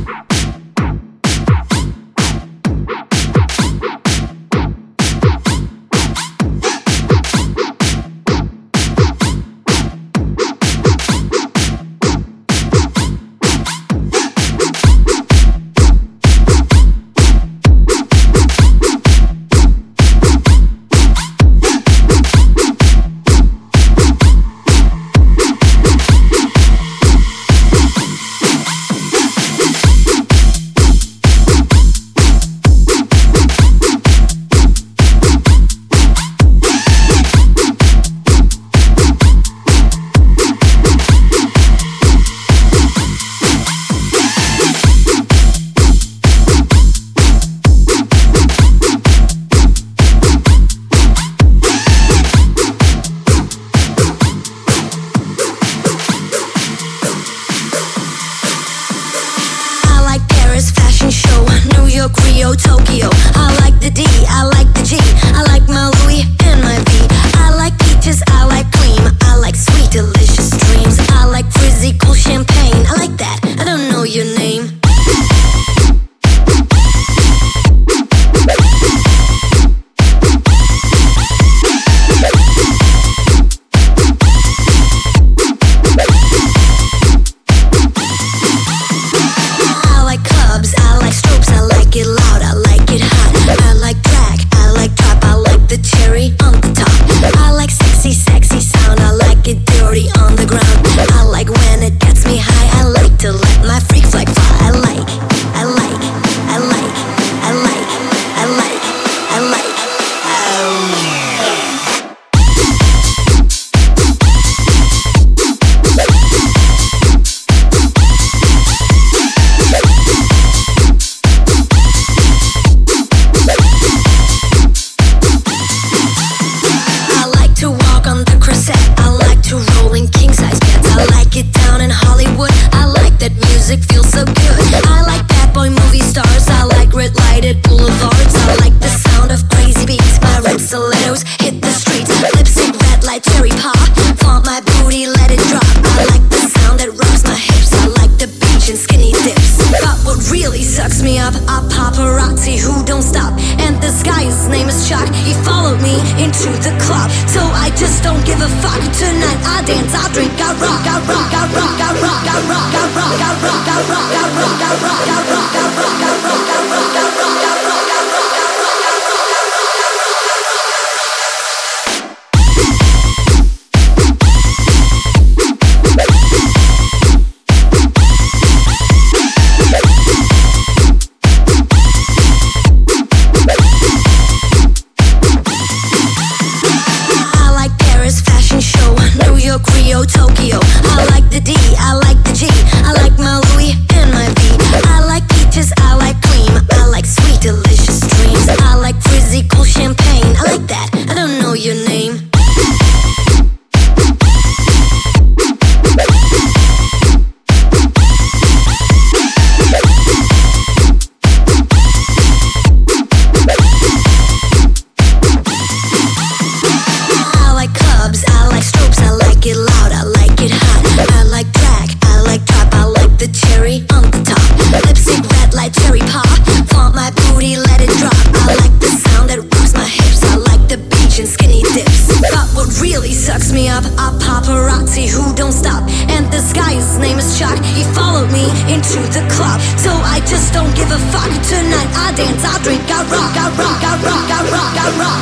Rio, Tokyo. I like the D, I like the G, I like my Louis and my V. I like peaches, I like cream, I like sweet delicious dreams. I like frizzy cool champagne, I like that, I don't know your name. Tonight I dance, I drink, I rock, I rock, I rock, I rock, I rock.